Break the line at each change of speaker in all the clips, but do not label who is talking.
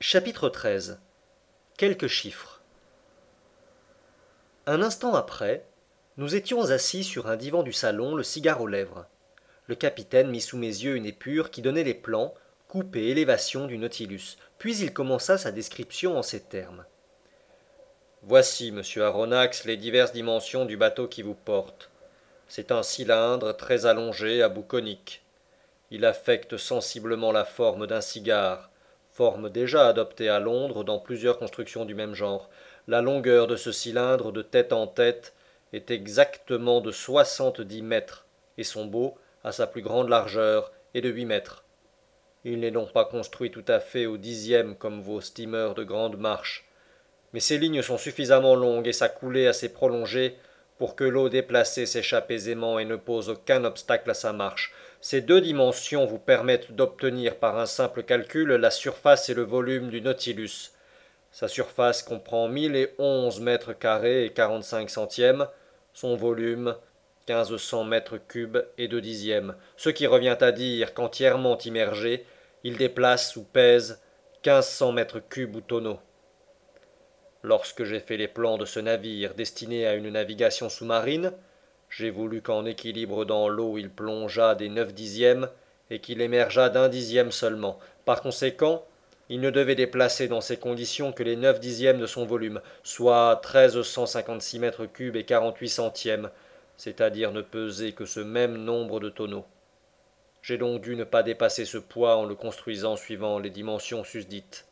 Chapitre 13. Quelques chiffres. Un instant après, nous étions assis sur un divan du salon, le cigare aux lèvres. Le capitaine mit sous mes yeux une épure qui donnait les plans, coupe et élévation du Nautilus. Puis il commença sa description en ces termes. Voici, monsieur Aronnax, les diverses dimensions du bateau qui vous porte. C'est un cylindre très allongé à bout conique. Il affecte sensiblement la forme d'un cigare, forme déjà adoptée à Londres dans plusieurs constructions du même genre. La longueur de ce cylindre de tête en tête est exactement de 70 mètres, et son bot, à sa plus grande largeur, est de 8 mètres. Il n'est donc pas construit tout à fait au dixième comme vos steamers de grande marche, mais ses lignes sont suffisamment longues et sa coulée assez prolongée pour que l'eau déplacée s'échappe aisément et ne pose aucun obstacle à sa marche. Ces deux dimensions vous permettent d'obtenir par un simple calcul la surface et le volume du Nautilus. Sa surface comprend 1011 mètres carrés et 45 centièmes, son volume 1500 mètres cubes et 2 dixièmes, ce qui revient à dire qu'entièrement immergé, il déplace ou pèse 1500 mètres cubes ou tonneaux. Lorsque j'ai fait les plans de ce navire destiné à une navigation sous-marine, j'ai voulu qu'en équilibre dans l'eau il plongeât des 9 dixièmes et qu'il émergeât d'un dixième seulement. Par conséquent, il ne devait déplacer dans ces conditions que les 9 dixièmes de son volume, soit 1356 mètres cubes et 48 centièmes, c'est-à-dire ne peser que ce même nombre de tonneaux. J'ai donc dû ne pas dépasser ce poids en le construisant suivant les dimensions susdites.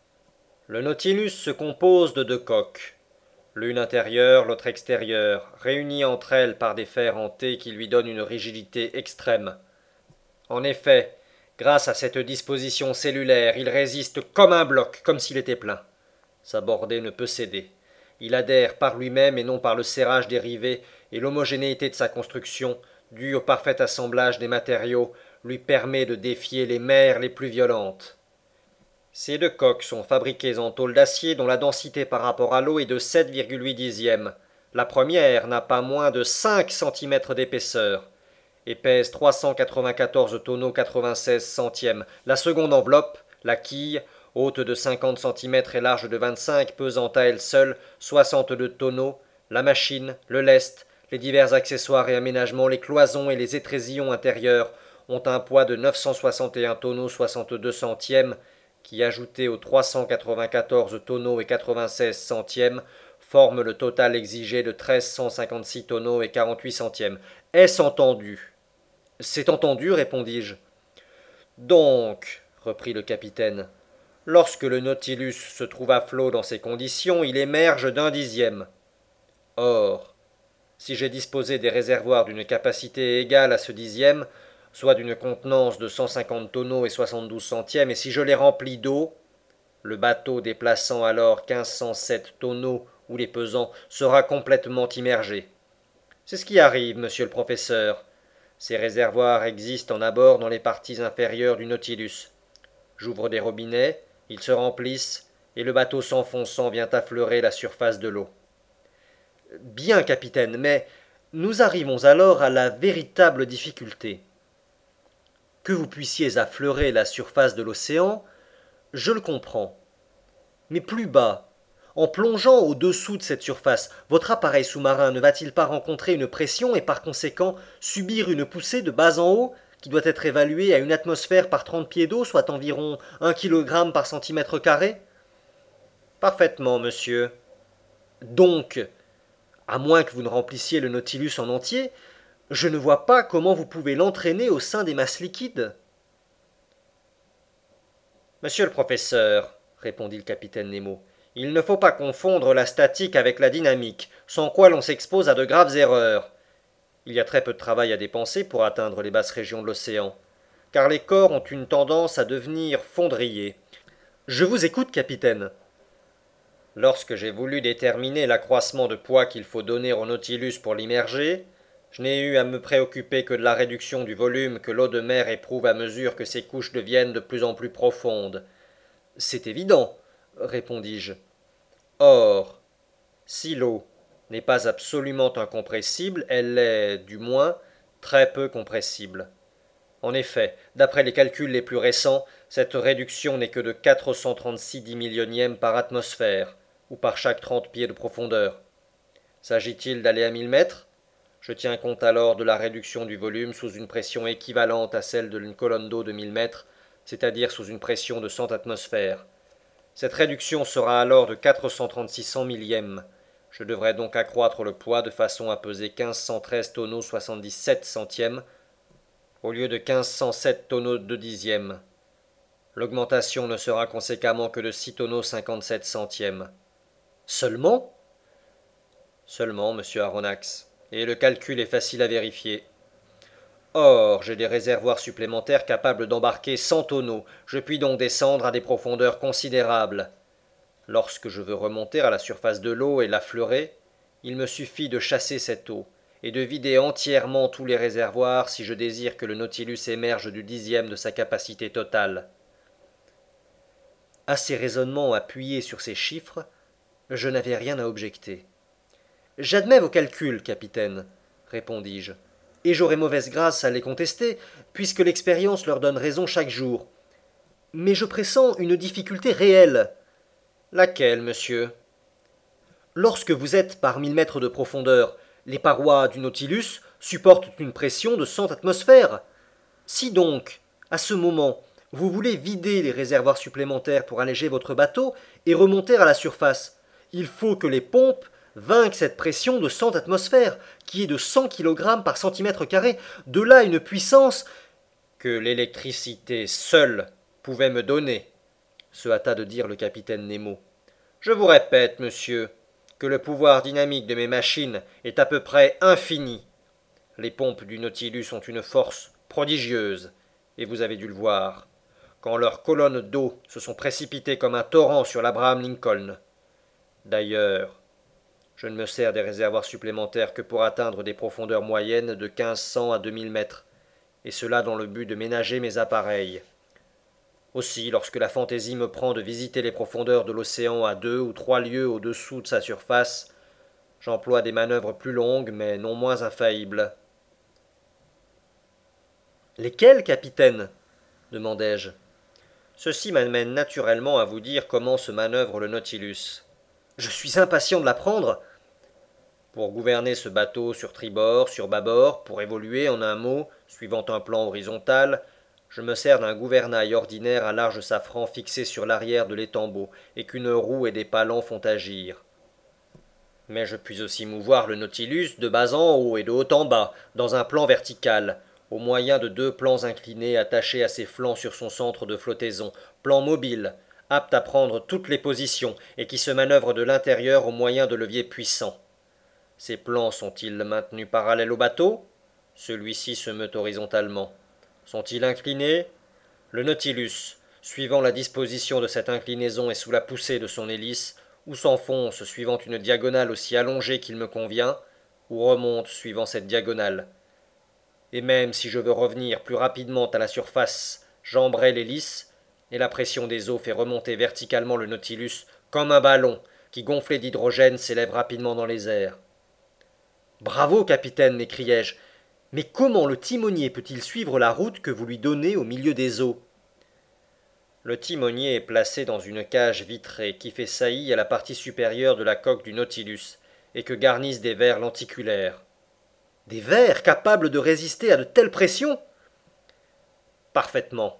Le Nautilus se compose de deux coques, l'une intérieure, l'autre extérieure, réunies entre elles par des fers en T qui lui donnent une rigidité extrême. En effet, grâce à cette disposition cellulaire, il résiste comme un bloc, comme s'il était plein. Sa bordée ne peut céder. Il adhère par lui-même et non par le serrage des rivets, et l'homogénéité de sa construction, due au parfait assemblage des matériaux, lui permet de défier les mers les plus violentes. Ces deux coques sont fabriquées en tôle d'acier dont la densité par rapport à l'eau est de 7,8 dixièmes. La première n'a pas moins de 5 centimètres d'épaisseur et pèse 394 tonneaux 96 centièmes. La seconde enveloppe, la quille, haute de 50 centimètres et large de 25, pesant à elle seule 62 tonneaux, la machine, le lest, les divers accessoires et aménagements, les cloisons et les étrésillons intérieurs ont un poids de 961 tonneaux 62 centièmes qui, ajouté aux 394 tonneaux et 96 centièmes, forme le total exigé de 1356 tonneaux et 48 centièmes. Est-ce entendu? C'est entendu, répondis-je. Donc, reprit le capitaine, lorsque le Nautilus se trouve à flot dans ces conditions, il émerge d'un dixième. Or, si j'ai disposé des réservoirs d'une capacité égale à ce dixième, soit d'une contenance de 150 tonneaux et 72 centièmes, et si je les remplis d'eau, le bateau déplaçant alors 1507 tonneaux ou les pesant sera complètement immergé. C'est ce qui arrive, monsieur le professeur. Ces réservoirs existent en abord dans les parties inférieures du Nautilus. J'ouvre des robinets, ils se remplissent, et le bateau s'enfonçant vient affleurer la surface de l'eau. Bien, capitaine, mais nous arrivons alors à la véritable difficulté. Que vous puissiez affleurer la surface de l'océan, je le comprends. Mais plus bas, en plongeant au-dessous de cette surface, votre appareil sous-marin ne va-t-il pas rencontrer une pression et par conséquent subir une poussée de bas en haut qui doit être évaluée à une atmosphère par 30 pieds d'eau, soit environ 1 kg par centimètre carré? Parfaitement, monsieur. Donc, à moins que vous ne remplissiez le Nautilus en entier, je ne vois pas comment vous pouvez l'entraîner au sein des masses liquides. Monsieur le professeur, répondit le capitaine Nemo, il ne faut pas confondre la statique avec la dynamique, sans quoi l'on s'expose à de graves erreurs. Il y a très peu de travail à dépenser pour atteindre les basses régions de l'océan, car les corps ont une tendance à devenir fondriers. Je vous écoute, capitaine. Lorsque j'ai voulu déterminer l'accroissement de poids qu'il faut donner au Nautilus pour l'immerger, je n'ai eu à me préoccuper que de la réduction du volume que l'eau de mer éprouve à mesure que ses couches deviennent de plus en plus profondes. C'est évident, répondis-je. Or, si l'eau n'est pas absolument incompressible, elle est, du moins, très peu compressible. En effet, d'après les calculs les plus récents, Cette réduction n'est que de 436 dix-millionièmes par atmosphère, ou par chaque 30 pieds de profondeur. S'agit-il d'aller à 1000 mètres? Je tiens compte alors de la réduction du volume sous une pression équivalente à celle d'une colonne d'eau de 1000 mètres, c'est-à-dire sous une pression de 100 atmosphères. Cette réduction sera alors de 436 cent millièmes. Je devrais donc accroître le poids de façon à peser 1513 tonneaux 77 centièmes au lieu de 1507 tonneaux de dixièmes. L'augmentation ne sera conséquemment que de 6 tonneaux 57 centièmes. Seulement? Seulement, monsieur Aronnax, et le calcul est facile à vérifier. Or, j'ai des réservoirs supplémentaires capables d'embarquer 100 tonneaux, je puis donc descendre à des profondeurs considérables. Lorsque je veux remonter à la surface de l'eau et l'affleurer, il me suffit de chasser cette eau, et de vider entièrement tous les réservoirs si je désire que le Nautilus émerge du dixième de sa capacité totale. À ces raisonnements appuyés sur ces chiffres, je n'avais rien à objecter. J'admets vos calculs, capitaine, répondis-je, et j'aurai mauvaise grâce à les contester, puisque l'expérience leur donne raison chaque jour. Mais je pressens une difficulté réelle. Laquelle, monsieur? Lorsque vous êtes par 1000 mètres de profondeur, les parois du Nautilus supportent une pression de 100 atmosphères. Si donc, à ce moment, vous voulez vider les réservoirs supplémentaires pour alléger votre bateau et remonter à la surface, il faut que les pompes vainquent cette pression de 100 atmosphères, qui est de 100 kg par centimètre carré, de là une puissance que l'électricité seule pouvait me donner, se hâta de dire le capitaine Nemo. Je vous répète, monsieur, que le pouvoir dynamique de mes machines est à peu près infini. Les pompes du Nautilus ont une force prodigieuse, et vous avez dû le voir, quand leurs colonnes d'eau se sont précipitées comme un torrent sur l'Abraham Lincoln. D'ailleurs, je ne me sers des réservoirs supplémentaires que pour atteindre des profondeurs moyennes de 1500 à 2000 mètres, et cela dans le but de ménager mes appareils. Aussi, lorsque la fantaisie me prend de visiter les profondeurs de l'océan à 2 ou 3 lieues au-dessous de sa surface, j'emploie des manœuvres plus longues mais non moins infaillibles. Lesquelles, capitaine? Demandai-je. Ceci m'amène naturellement à vous dire comment se manœuvre le Nautilus. Je suis impatient de l'apprendre. Pour gouverner ce bateau sur tribord, sur bâbord, pour évoluer en un mot, suivant un plan horizontal, je me sers d'un gouvernail ordinaire à large safran fixé sur l'arrière de l'étambot et qu'une roue et des palans font agir. Mais je puis aussi mouvoir le Nautilus de bas en haut et de haut en bas, dans un plan vertical, au moyen de 2 plans inclinés attachés à ses flancs sur son centre de flottaison, plans mobiles, aptes à prendre toutes les positions et qui se manœuvrent de l'intérieur au moyen de leviers puissants. Ces plans sont-ils maintenus parallèles au bateau? Celui-ci se meut horizontalement. Sont-ils inclinés? Le Nautilus, suivant la disposition de cette inclinaison et sous la poussée de son hélice, ou s'enfonce suivant une diagonale aussi allongée qu'il me convient, ou remonte suivant cette diagonale. Et même si je veux revenir plus rapidement à la surface, j'embraye l'hélice, et la pression des eaux fait remonter verticalement le Nautilus comme un ballon qui, gonflé d'hydrogène, s'élève rapidement dans les airs. Bravo, capitaine, m'écriai-je. Mais comment le timonier peut-il suivre la route que vous lui donnez au milieu des eaux? Le timonier est placé dans une cage vitrée qui fait saillie à la partie supérieure de la coque du Nautilus et que garnissent des verres lenticulaires. Des verres capables de résister à de telles pressions? Parfaitement.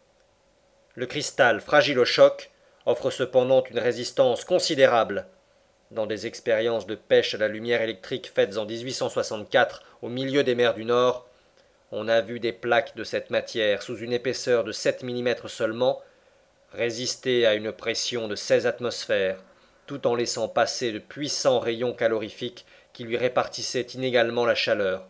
Le cristal, fragile au choc, offre cependant une résistance considérable. Dans des expériences de pêche à la lumière électrique faites en 1864 au milieu des mers du Nord, on a vu des plaques de cette matière sous une épaisseur de 7 mm seulement résister à une pression de 16 atmosphères, tout en laissant passer de puissants rayons calorifiques qui lui répartissaient inégalement la chaleur.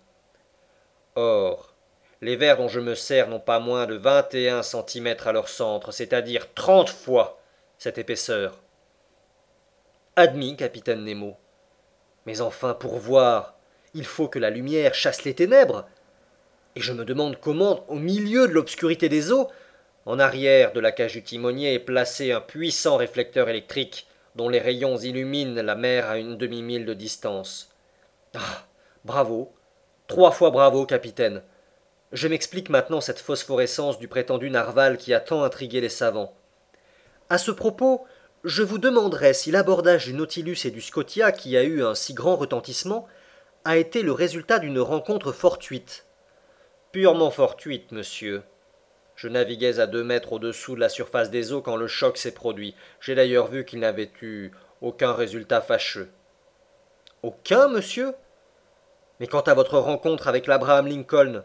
Or, les verres dont je me sers n'ont pas moins de 21 centimètres à leur centre, c'est-à-dire 30 fois cette épaisseur. Admis, capitaine Nemo. Mais enfin, pour voir, il faut que la lumière chasse les ténèbres. Et je me demande comment, au milieu de l'obscurité des eaux, en arrière de la cage du timonier est placé un puissant réflecteur électrique dont les rayons illuminent la mer à une demi-mille de distance. Ah, bravo, 3 fois bravo, capitaine. Je m'explique maintenant cette phosphorescence du prétendu narval qui a tant intrigué les savants. À ce propos, je vous demanderai si l'abordage du Nautilus et du Scotia, qui a eu un si grand retentissement, a été le résultat d'une rencontre fortuite. Purement fortuite, monsieur. Je naviguais à 2 mètres au-dessous de la surface des eaux quand le choc s'est produit. J'ai d'ailleurs vu qu'il n'avait eu aucun résultat fâcheux. Aucun, monsieur? Mais quant à votre rencontre avec l'Abraham Lincoln?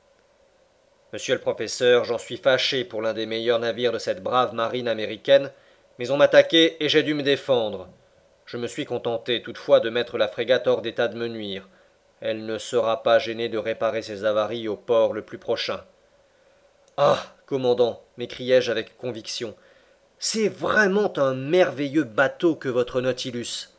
Monsieur le professeur, j'en suis fâché pour l'un des meilleurs navires de cette brave marine américaine, mais on m'attaquait et j'ai dû me défendre. Je me suis contenté toutefois de mettre la frégate hors d'état de me nuire. Elle ne sera pas gênée de réparer ses avaries au port le plus prochain. Ah, commandant, m'écriai-je avec conviction, c'est vraiment un merveilleux bateau que votre Nautilus.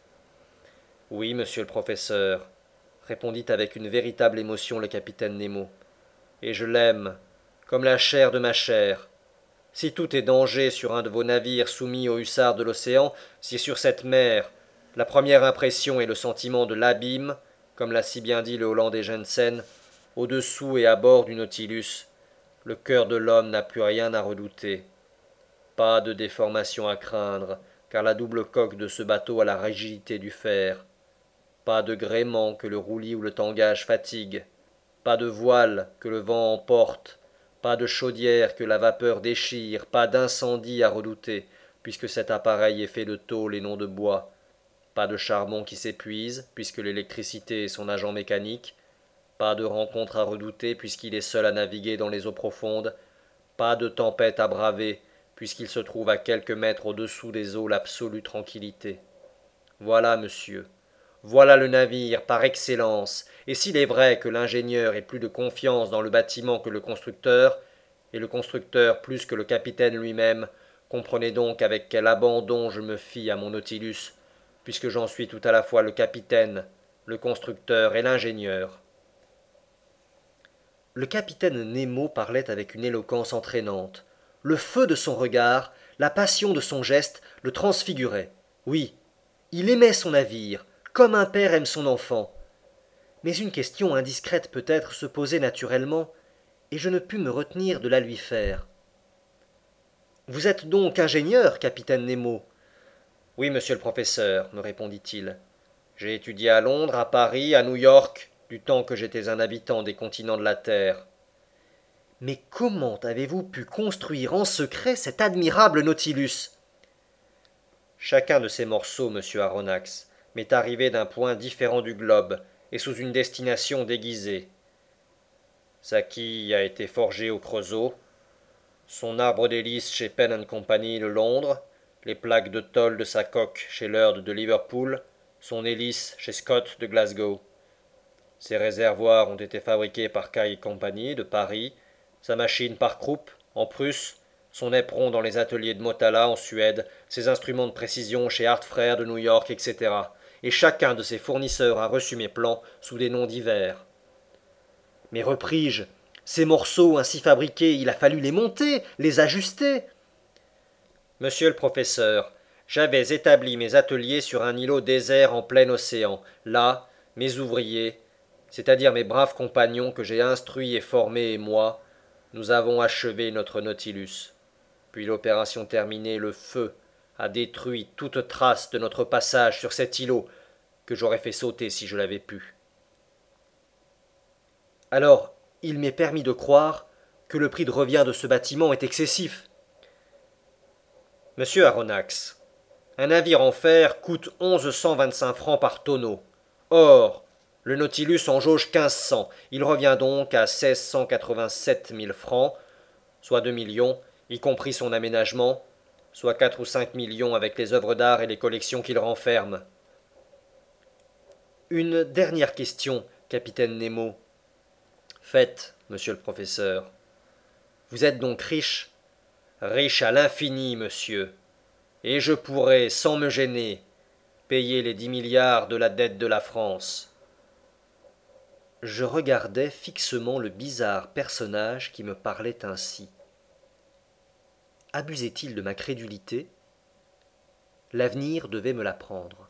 Oui, monsieur le professeur, répondit avec une véritable émotion le capitaine Nemo. Et je l'aime, comme la chair de ma chair. Si tout est danger sur un de vos navires soumis aux hussards de l'océan, si sur cette mer la première impression est le sentiment de l'abîme, comme l'a si bien dit le Hollandais Jensen, au-dessous et à bord du Nautilus, le cœur de l'homme n'a plus rien à redouter. Pas de déformation à craindre, car la double coque de ce bateau a la rigidité du fer. Pas de gréement que le roulis ou le tangage fatigue. Pas de voile que le vent emporte. Pas de chaudière que la vapeur déchire. Pas d'incendie à redouter, puisque cet appareil est fait de tôle et non de bois. Pas de charbon qui s'épuise, puisque l'électricité est son agent mécanique. Pas de rencontre à redouter, puisqu'il est seul à naviguer dans les eaux profondes. Pas de tempête à braver, puisqu'il se trouve à quelques mètres au-dessous des eaux l'absolue tranquillité. Voilà, monsieur, voilà le navire par excellence, et s'il est vrai que l'ingénieur ait plus de confiance dans le bâtiment que le constructeur, et le constructeur plus que le capitaine lui-même, comprenez donc avec quel abandon je me fie à mon Nautilus, puisque j'en suis tout à la fois le capitaine, le constructeur et l'ingénieur. Le capitaine Nemo parlait avec une éloquence entraînante. Le feu de son regard, la passion de son geste le transfiguraient. Oui, il aimait son navire, comme un père aime son enfant. Mais une question indiscrète peut-être se posait naturellement, et je ne pus me retenir de la lui faire. Vous êtes donc ingénieur, capitaine Nemo? Oui, monsieur le professeur, me répondit-il. J'ai étudié à Londres, à Paris, à New York, du temps que j'étais un habitant des continents de la Terre. Mais comment avez-vous pu construire en secret cet admirable Nautilus? Chacun de ces morceaux, monsieur Aronnax, m'est arrivé d'un point différent du globe, et sous une destination déguisée. Sa quille a été forgée au Creusot, son arbre d'hélice chez Penn Company de Londres, les plaques de tôle de sa coque chez Laird de Liverpool, son hélice chez Scott de Glasgow. Ses réservoirs ont été fabriqués par Kay Company de Paris, sa machine par Krupp en Prusse, son éperon dans les ateliers de Motala en Suède, ses instruments de précision chez Hart Frères de New York, etc. Et chacun de ses fournisseurs a reçu mes plans sous des noms divers. Mais repris-je, ces morceaux ainsi fabriqués, il a fallu les monter, les ajuster. Monsieur le professeur, j'avais établi mes ateliers sur un îlot désert en plein océan. Là, mes ouvriers, c'est-à-dire mes braves compagnons que j'ai instruits et formés et moi, nous avons achevé notre Nautilus. Puis l'opération terminée, le feu a détruit toute trace de notre passage sur cet îlot que j'aurais fait sauter si je l'avais pu. Alors, il m'est permis de croire que le prix de revient de ce bâtiment est excessif. Monsieur Aronnax, un navire en fer coûte 1125 francs par tonneau. Or, le Nautilus en jauge 1500. Il revient donc à 1687 000 francs, soit 2 millions, y compris son aménagement, soit 4 ou 5 millions avec les œuvres d'art et les collections qu'il renferme. Une dernière question, capitaine Nemo. Faites, monsieur le professeur. Vous êtes donc riche? Riche à l'infini, monsieur. Et je pourrais, sans me gêner, payer les 10 milliards de la dette de la France. Je regardais fixement le bizarre personnage qui me parlait ainsi. Abusait-il de ma crédulité? L'avenir devait me l'apprendre.